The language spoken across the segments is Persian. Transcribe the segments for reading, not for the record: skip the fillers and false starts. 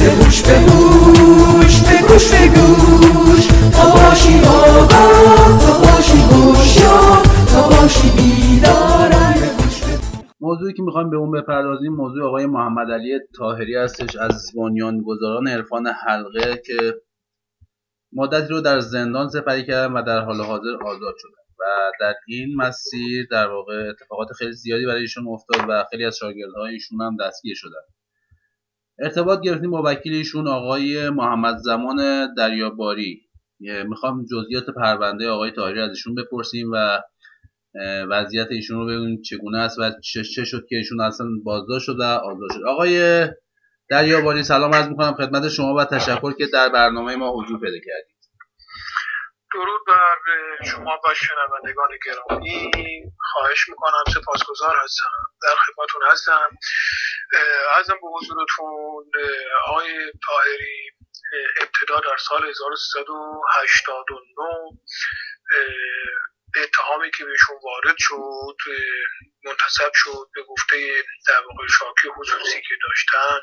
گوش به گوش به گوش به گوش، تا باشی آگاه، تا باشی هوشیار، تا باشی بیدار. موضوعی که میخوایم به اون بپردازیم موضوع آقای محمد علی طاهری هستش، از بنیانگذاران عرفان حلقه که مدتی رو در زندان سپری کردن و در حال حاضر آزاد شدن و در این مسیر در واقع اتفاقات خیلی زیادی برای ایشون افتاد و خیلی از شاگردهای ایشون هم دستگیر شدن. ارتباط گرفتیم با وکیل ایشون آقای محمد زمان دریاباری. میخوام جزئیات پرونده آقای طاهری از ایشون بپرسیم و وضعیت ایشون رو ببینیم چگونه است و چه شد که ایشون اصلا بازداشت شد و آزاد شد. آقای دریاباری سلام عرض میکنم خدمت شما و تشکر که در برنامه ما حضور پیدا کردید. درود بر شما و شنوندگان گرامی، خواهش میکنم، سپاسگزار هستم، در خدمتتون هستم. عرضم به حضورتون آقای طاهری ابتدا در سال 1389 اتهامی که بهشون وارد شد منتسب شد به گفته در واقع شاکی خصوصی که داشتن،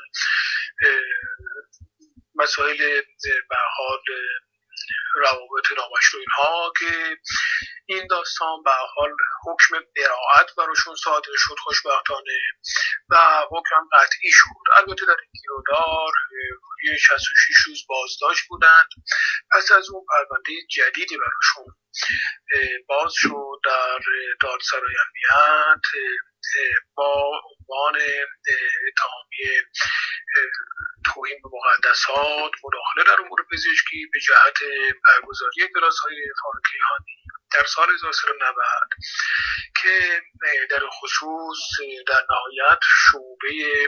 مسائل به حال روابط نامشروع اینها، که این داستان به حال حکم براءت براشون صادر شد خوشبختانه و حکم قطعی شد. البته در این گیرودار روی 66 روز بازداشت بودند. پس از اون پرونده جدیدی براشون باز شد در دادسرای امنیت با عنوان اتهامی توهین به مقدسات، مداخله در امور پزشکی به جهت برگزاری کلاس‌های عرفان کیهانی در سال 1390 که در خصوص در نهایت شعبه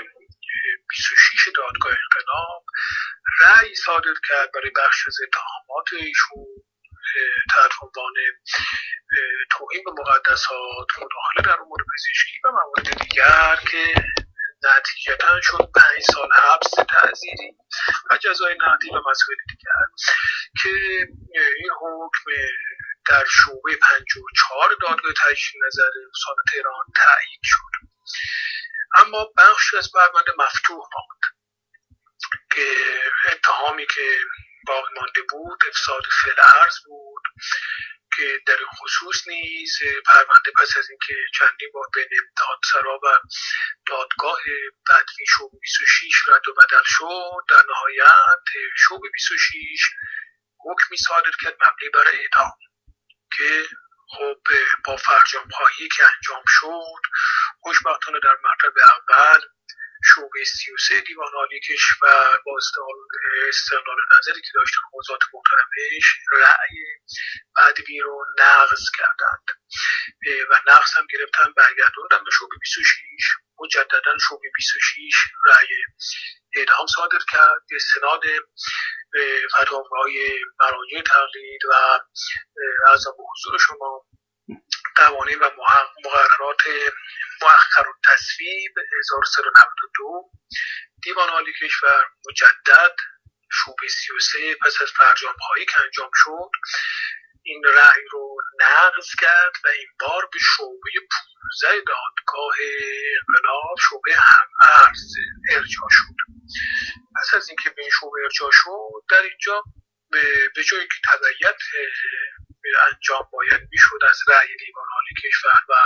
26 دادگاه انقلاب رأی صادر کرد برای بخش از اتهامات ایشون تحت عنوان توهین به مقدسات، مداخله در امور پزشکی و موارد دیگر که نتیجتاً شد 5 سال حبس تعزیری و جزای نقدی و مسائل دیگر که این حکم در شعبه 54 دادگاه تجدید نظر استان تهران تایید شد. اما بخشی از پرونده مفتوح ماند که اتهامی که باقی مانده بود افساد فعل‌ارض بود که در این خصوص نیز پرونده پس از اینکه چندین بار بین دادسرا و دادگاه بدوی شعبه 26 رد و بدل شد، در نهایت شعبه 26 حکمی صادر کرد مبنی بر اعدام که خب با فرجام‌خواهی که انجام شد خوشبختانه در مرتبه اول شعبه 33 دیوان عالی کشور با استقلال نظری که داشتن قضات محترمش رأی بدوی رو نقض کردند و نقض هم گرفتن برگردوندن به شعبه 26. مجددا شعبه 26 رأی اعدام صادر کرد به استناد فتاوای مراجع تقلید و عرض به حضور شما قوانین و مقررات مؤخر التصویب 1392 دیوان عالی کشور مجدد شعبه 33 پس از فرجام‌خواهی که انجام شد این رأی رو نقض کرد و این بار به شعبه 15 دادگاه انقلاب شعبه هم‌ارز ارجاع شد. پس از اینکه به این شعبه ارجاع شد، در اینجا به جایی که تبعیت انجام باید میشد از رأی دیوان عالی کشور و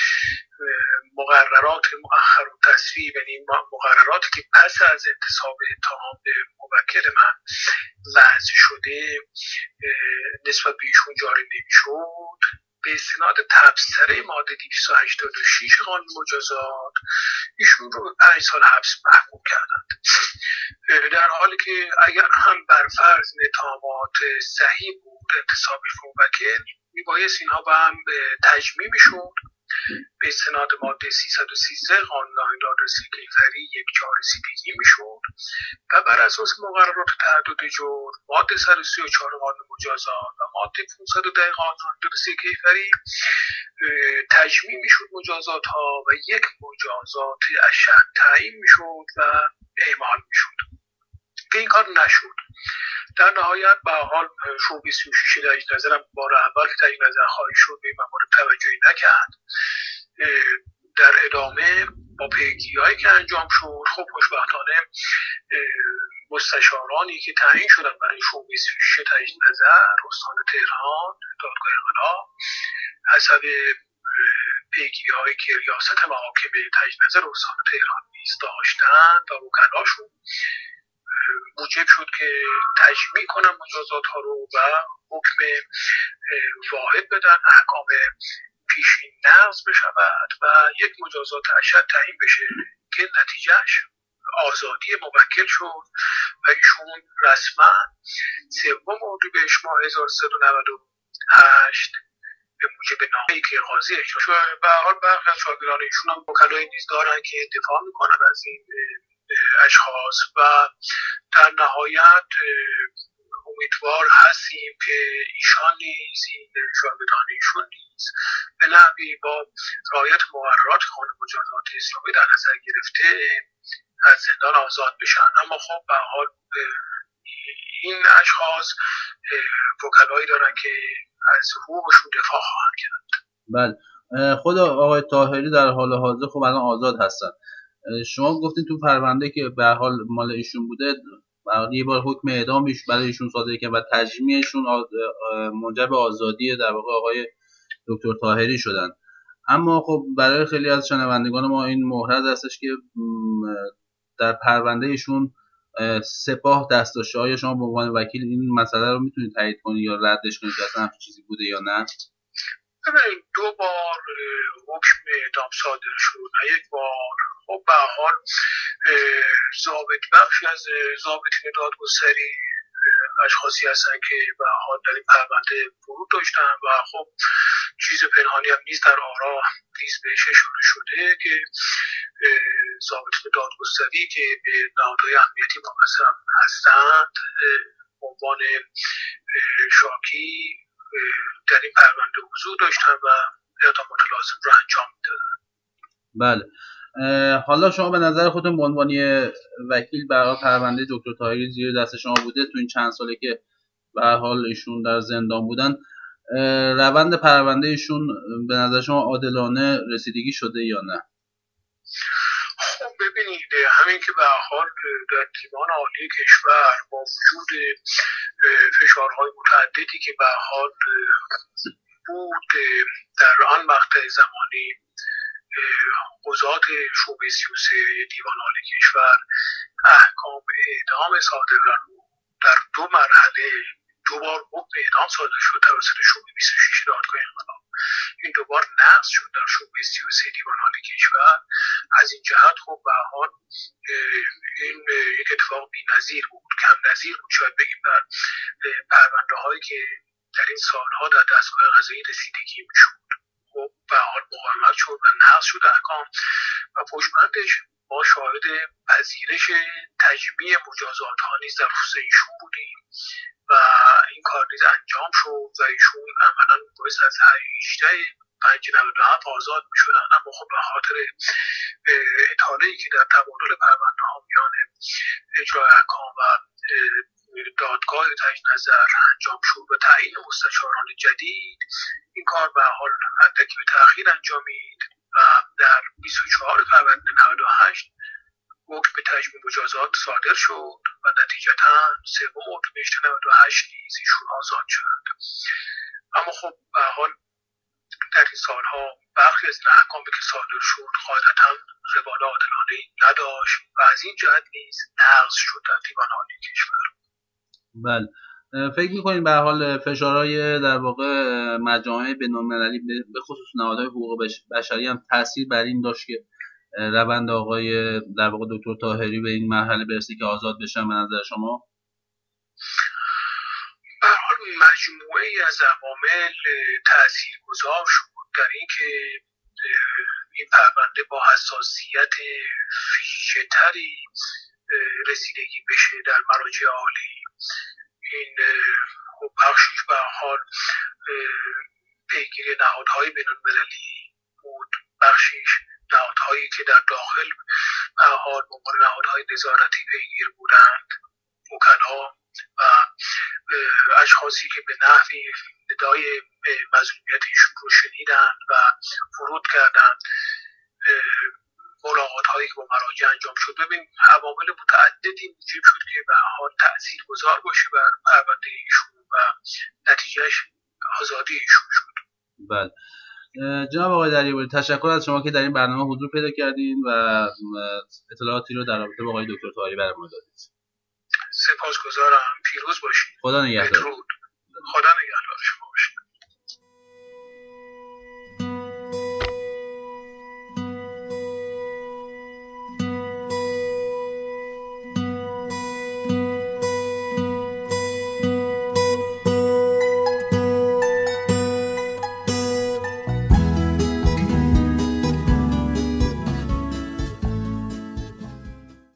مقررات مؤخر التصویب، یعنی مقرراتی که پس از انتصاب اتهام به موکل من وضع شده نسبت به ایشون جاری نمیشد، به استناد تبصره ماده 286 قانون مجازات ایشون رو 5 سال حبس محکوم کردند، در حالی که اگر هم بر فرض اتهامات صحیح بود انتصابش موکل میبایست اینها با هم تجمیع میشد به استناد ماده 313 قانون آیین رسیدگی کیفری یک جا رسیدگی میشد و بر اساس مقررات تعدد جرم ماده 134 قانون مجازات و ماده 510 قانون آیین رسیدگی کیفری تجمیع میشد مجازات ها و یک مجازات اشد تعیین میشد و اعمال میشد که این کار نشد. در نهایت به حال شعبه 36 تجدید نظرم بار اول که تجدید نظر خواهی شد به این موارد توجهی نکرد. در ادامه با پیگیری‌هایی که انجام شد خب خوشبختانه مستشارانی که تعیین شدن برای شعبه 36 تجدید نظر استان تهران دادگاه انقلاب حسب پیگیری‌هایی که ریاست محاکم تجدید نظر استان تهران نیز داشتند و وکلاشون موجب شد که تجمیع کنن مجازات ها رو و حکم واحد بدن، احکام پیشین نقض بشود و یک مجازات اشد تعیین بشه که نتیجهش آزادی موکل شد و ایشون رسما 3 اردیبهشت ماه 1398 به موجب نامه‌ای که قاضی اجرا شد. به هر حال برخی از شاگردان ایشون هم وکلای نیز دارن که دفاع میکنن از این اشخاص و در نهایت امیدوار هستیم که ایشان نیز این شاگردان ایشون نیز به نحوی با رعایت مقررات قانون مجازات اسلامی در نظر گرفته از زندان آزاد بشن. اما خب به هر حال این اشخاص وکلایی دارن که از حقوقشون دفاع خواهند کرد. بله، خود آقای طاهری در حال حاضر خب الان آزاد هستن. شما گفتین تو پرونده که به هر حال مال ایشون بوده یه بار حکم اعدام برای ایشون صادر کردن و تجمیعشون منجر به آزادی در واقع آقای دکتر طاهری شدن. اما خب برای خیلی از شنوندگان ما این محرز هستش که در پرونده ایشون سپاه دست داشته. آیا شما به عنوان وکیل این مسئله رو میتونید تایید کنید یا ردش کنید که اصلا همچین چیزی بوده یا نه؟ ببینید 2 بار حکم اعدام صادر شد و 1 بار خب به حال بخشی از ضابطین دادگستری اشخاصی هستن که به حال در این پرونده ورود داشتن و خب چیز پنهانی هم نیز در آرا نیز بهش اشاره شده که ضابطین دادگستری که به نهادهای امنیتی مقصر هستند عنوان شاکی در این پرونده حضور داشتن و اقدامات لازم رو انجام میدادن. بله، حالا شما به نظر خودتون به عنوان وکیل برای پرونده دکتر طاهری زیر دست شما بوده تو این چند ساله که به هر حال ایشون در زندان بودن، روند پرونده ایشون به نظر شما عادلانه رسیدگی شده یا نه؟ خب ببینید همین که به حال در دیوان عالی کشور با وجود فشارهای متعددی که به حال بود در آن مقطع زمانی قضات شعبه 33 دیوان عالی کشور احکام اعدام صادر رو در 2 مرحله 2 بار حکم اعدام صادر شد توسط شعبه 26 دادگاه انقلاب. این 2 بار نقض شد در شعبه 33 دیوان عالی کشور. از این جهت خب به هر حال این یک اتفاق بی‌نظیر بود، کم نظیر بود شاید بگیم در پرونده هایی که در این سالها در دستگاه قضایی رسیدگی میشد. خب به هر حال مقاومت شد و نقض شد احکام و پشتبندش ما شاهد پذیرش تجمیع مجازات ها نیز در خصوص ایشون بودیم و این کار نیز انجام شد و ایشون عملا باعث از 18/5/97 آزاد می شدن. اما خب به خاطر اطاله‌ای که در تبادل پرونده ها میان اجرای احکام و دادگاه تجدید نظر انجام شد و تعیین مستشاران جدید، این کار به حال اندکی به تأخیر انجامید و در 24 فروردین 98 حکم به تجمیع مجازات صادر شد و نتیجتاً 3 اردیبهشت 98 نیز ایشون آزاد شدند. اما خب به حال در این سالها برخی از این احکامی که صادر شد قاعدتاً روال عادلانه‌ای نداشت و از این جهت نیز نقض شد در دیوان عالی کشور. بله، فکر می‌کنید به هر حال فشارهای در واقع مجامع بین‌المللی به خصوص نهادهای حقوق بشری هم تاثیر بر این داشت که روند آقای در واقع دکتر طاهری به این مرحله برسه که آزاد بشن به نظر شما؟ به هر حال مجموعه‌ای از عوامل تاثیرگذار شد در اینکه این پرونده با حساسیت ویژه‌تری رسیدگی بشه در مراجع عالی. این بخشیش به هر حال پیگیری نهادهای بین‌المللی بود، بخشیش نهادهایی که در داخل به هر حال به عنوان نهادهای نظارتی پیگیر بودند، وکلا و اشخاصی که به نحوی ندای مظلومیت ایشون رو شنیدند و ورود کردند ملاقات هایی که با مراجع انجام شد، ببین عوامل متعددی موجب شد که به حال تاثیرگذار باشه بر پرونده ایشون و نتیجهش آزادی ایشون شد. بله. جناب آقای دریابادی، تشکر از شما که در این برنامه حضور پیدا کردین و اطلاعاتی رو در رابطه با آقای دکتر طاهری برام دادید. سپاسگزارم. پیروز باشید. خدا نگهدار. بدرود. خدا نگهدار شما.